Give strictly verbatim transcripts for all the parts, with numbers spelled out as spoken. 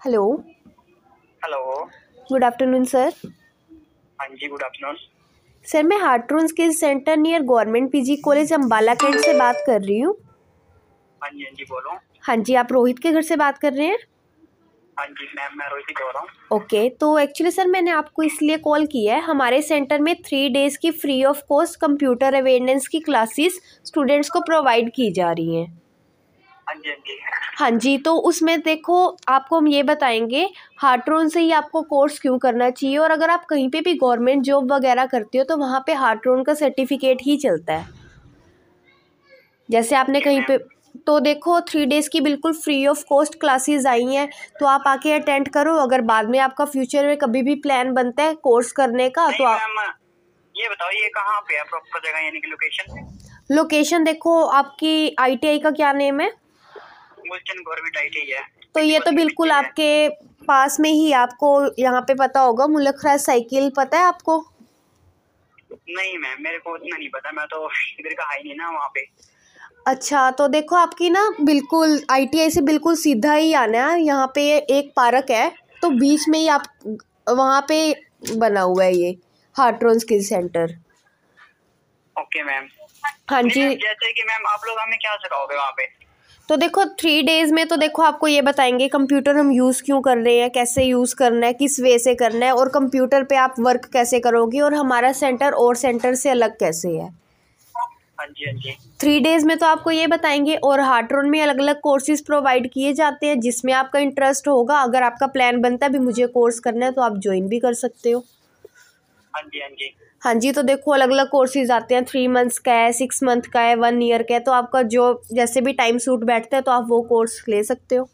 Hello. Hello. Good afternoon sir. हाँ जी, good afternoon. Sir मैं Hartron skills centre near government PG college Ambala cantt से बात कर रही हूँ। हाँ जी, हाँ जी, बोलो। हाँ जी, आप रोहित के घर से बात कर रहे हैं? हाँ जी मैम, मैं रोहित ही बोल रहा हूँ। ओके, तो एक्चुअली सर मैंने आपको इसलिए कॉल किया है, हमारे सेंटर में थ्री डेज़ की free of cost computer awareness की क्लासेस स्टूडेंट्स को प्रोवाइड की जा रही हैं। हाँ जी, हाँ जी। हाँ जी, तो उसमें देखो आपको हम ये बताएंगे हार्ट्रोन से ही आपको कोर्स क्यों करना चाहिए, और अगर आप कहीं पे भी गवर्नमेंट जॉब वगैरह करते हो तो वहाँ पे हार्ट्रोन का सर्टिफिकेट ही चलता है। जैसे आपने ओके कहीं मैम। पे, तो देखो थ्री डेज़ की बिल्कुल फ्री ऑफ कॉस्ट क्लासेस आई हैं, तो आप आके अटेंड करो। अगर बाद में आपका फ्यूचर में कभी भी प्लान बनता है कोर्स करने का तो नहीं आप। मैम, ये बताओ ये कहाँ पे है प्रॉपर जगह, यानी कि लोकेशन? लोकेशन देखो, आपकी आईटीआई का क्या नेम है? मुल्चन गवर्नमेंट आई टी है, तो ये तो बस के बिल्कुल पीछे है। आपके पास में ही, आपको यहाँ पे पता होगा मुलखरा साइकिल, पता है आपको? नहीं मैम, मेरे को उतना नहीं पता, मैं तो इधर का है ही नहीं ना वहाँ पे। अच्छा, तो देखो आपकी ना बिल्कुल आईटीआई से बिल्कुल सीधा ही आना है। यहाँ पे एक पार्क है, तो बीच में ही आप, वहाँ पे बना हुआ है ये Hartron skill centre. Okay ma'am. हाँ नहीं जी, मैम, जैसे कि मैम आप लोग हमें क्या सिखाओगे वहाँ पे? तो देखो थ्री डेज़ में तो देखो आपको ये बताएंगे कंप्यूटर हम यूज़ क्यों कर रहे हैं, कैसे यूज़ करना है, किस वे से करना है, और कंप्यूटर पे आप वर्क कैसे करोगे, और हमारा सेंटर और सेंटर से अलग कैसे है। हाँ जी, हाँ जी। थ्री डेज़ में तो आपको ये बताएंगे, और हार्ट्रोन में अलग अलग कोर्सेज प्रोवाइड किए जाते हैं जिसमें आपका इंटरेस्ट होगा। अगर आपका प्लान बनता है भी मुझे कोर्स करना है तो आप ज्वाइन भी कर सकते हो। हाँ जी, हाँ जी। हाँ जी, तो देखो अलग अलग कोर्सेज आते हैं, थ्री मंथ्स का है, सिक्स मंथ का है, वन ईयर का है, तो आपका जो जैसे भी टाइम सूट बैठता है तो आप वो कोर्स ले सकते हो।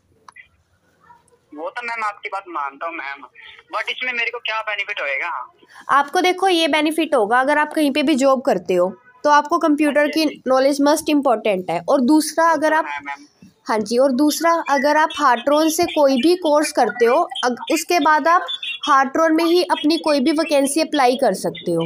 वो तो मैम आपकी बात मानता हूँ मैम, बट इसमें मेरे को क्या बेनिफिट होएगा? आपको देखो ये बेनिफिट होगा, अगर आप कहीं पे भी जॉब करते हो तो आपको हाँ कंप्यूटर जी, हाँ की जी। नॉलेज मस्ट इम्पॉर्टेंट है। और दूसरा वो अगर तो आप, है मैम। हाँ जी, और दूसरा अगर आप हार्ट्रोन से कोई भी कोर्स करते हो, अग, उसके बाद आप हार्ट्रोन में ही अपनी कोई भी वैकेंसी अप्लाई कर सकते हो।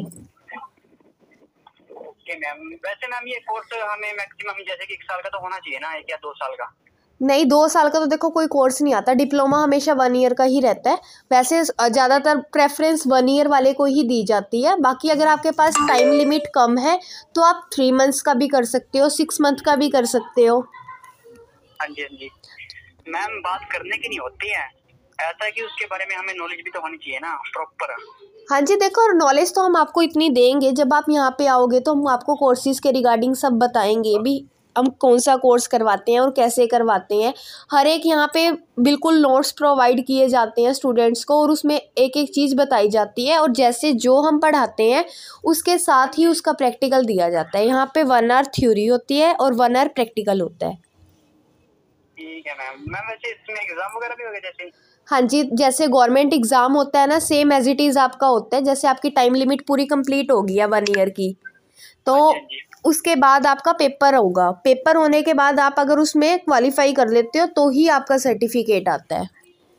ओके मैम, वैसे मैम ये कोर्स हमें मैक्सिमम जैसे कि एक साल का तो होना चाहिए ना, एक या दो साल का? नहीं, दो साल का तो देखो कोई कोर्स नहीं आता, डिप्लोमा हमेशा वन ईयर का ही रहता है। वैसे ज़्यादातर प्रेफरेंस वन ईयर वाले को ही दी जाती है। बाकी अगर आपके पास टाइम लिमिट कम है तो आप थ्री मंथ्स का भी कर सकते हो, सिक्स मंथ का भी कर सकते हो। हाँ जी, हाँ जी। मैम बात करने की नहीं होती है, ऐसा है कि उसके बारे में हमें नॉलेज भी तो होनी चाहिए ना प्रॉपर। हाँ जी, देखो नॉलेज तो हम आपको इतनी देंगे, जब आप यहाँ पे आओगे तो हम आपको कोर्सेज़ के रिगार्डिंग सब बताएंगे भी, हम कौन सा कोर्स करवाते हैं और कैसे करवाते हैं। हर एक यहाँ पे बिल्कुल नोट्स प्रोवाइड किए जाते हैं स्टूडेंट्स को, और उसमें एक एक चीज़ बताई जाती है, और जैसे जो हम पढ़ाते हैं उसके साथ ही उसका प्रैक्टिकल दिया जाता है। यहाँ पे वन आवर थ्योरी होती है और वन आवर प्रैक्टिकल होता है। ठीक है मैम। मैम वैसे इसमें एग्जाम वगैरह भी होगा जैसे? हाँ जी, जैसे गवर्नमेंट एग्ज़ाम होता है ना, सेम एज इट इज़ आपका होता है। जैसे आपकी टाइम लिमिट पूरी कंप्लीट होगी है वन ईयर की, तो हाँ जी, हाँ जी। उसके बाद आपका पेपर होगा। पेपर होने के बाद आप अगर उसमें क्वालिफाई कर लेते हो तो ही आपका सर्टिफिकेट आता है।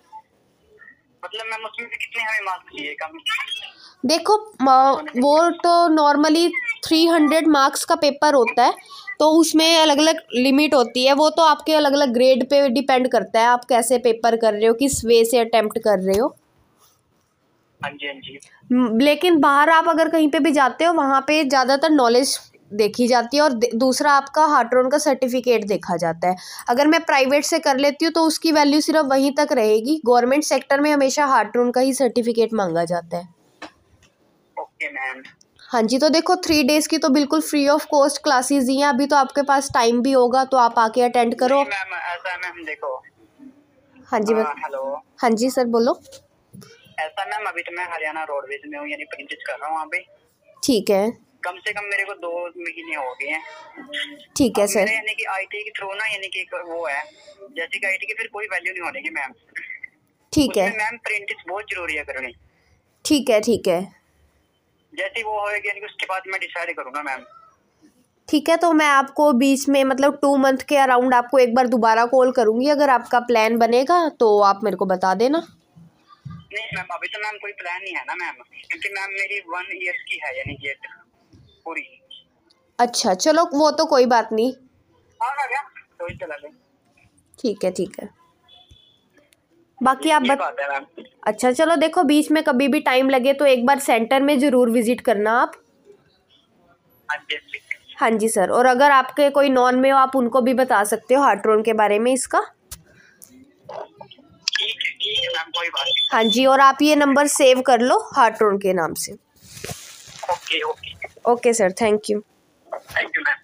मतलब मैम उसमें से कितने हमें मार्क्स चाहिए कम? देखो म- वो तो नॉर्मली थ्री हंड्रेड मार्क्स का पेपर होता है, तो उसमें अलग अलग लिमिट होती है। वो तो आपके अलग अलग ग्रेड पे डिपेंड करता है, आप कैसे पेपर कर रहे हो, किस वे से अटेम्प्ट कर रहे हो। हाँ जी, हाँ जी। म, लेकिन बाहर आप अगर कहीं पे भी जाते हो वहाँ पे ज़्यादातर नॉलेज देखी जाती है, और दे- दूसरा आपका हार्ट्रोन का सर्टिफिकेट देखा जाता है। अगर मैं प्राइवेट से कर लेती हूँ तो उसकी वैल्यू सिर्फ वहीं तक रहेगी। गवर्नमेंट सेक्टर में हमेशा हार्ट्रोन का ही सर्टिफिकेट मांगा जाता है। Okay ma'am. हाँ जी, तो देखो थ्री डेज़ की तो बिल्कुल फ्री ऑफ कॉस्ट क्लासेस ही हैं। अभी तो आपके पास टाइम भी होगा तो आप आके अटेंड करो। नहीं मैम, ऐसा है मैम, देखो। हाँ जी, बस। हेलो। हाँ जी सर, बोलो। ऐसा मैम, अभी तो मैं हरियाणा रोडवेज में हूँ, यानी प्रिंटिस कर रहा हूँ वहाँ पे। ठीक है। कम से कम मेरे को दो महीने हो गए हैं। ठीक है अब सर। मेरे यानी कि आईटी के थ्रू ना, यानी कि एक वो है, जैसे कि आईटी की फिर कोई वैल्यू नहीं होने की मैम। ठीक है। उसमें मैम प्रेंटिस बहुत जरूरी है करनी। ठीक है। ठीक है। जैसी वो होएगी यानी कि उसके बाद मैं डिसाइड करूंगा मैम। ठीक है, तो मैं आपको बीच में मतलब टू मंथ के अराउंड आपको एक बार दोबारा कॉल करूँगी। अगर आपका प्लान बनेगा तो आप मेरे को बता देना। नहीं मैम, अभी तो मैम कोई प्लान नहीं है ना मैम, क्योंकि मैम मेरी वन ईयर्स की है यानी कि पूरी। अच्छा चलो, वो तो कोई बात नहीं। हाँ आ गया तो ही चला ले। ठीक है। ठीक है। बाकी आप ये बत... बात है मैम। अच्छा चलो देखो, बीच में कभी भी टाइम लगे तो एक बार सेंटर में ज़रूर विजिट करना आप। हाँ जी हाँ जी। हाँ जी सर, और अगर आपके कोई नॉन में हो आप उनको भी बता सकते हो हार्ट्रोन के बारे में इसका। ठीक है ठीक है मैम, कोई बात नहीं। हाँ जी, और आप ये नंबर सेव कर लो हार्ट्रोन के नाम से। Okay okay. Okay sir, thank you. Thank you ma'am.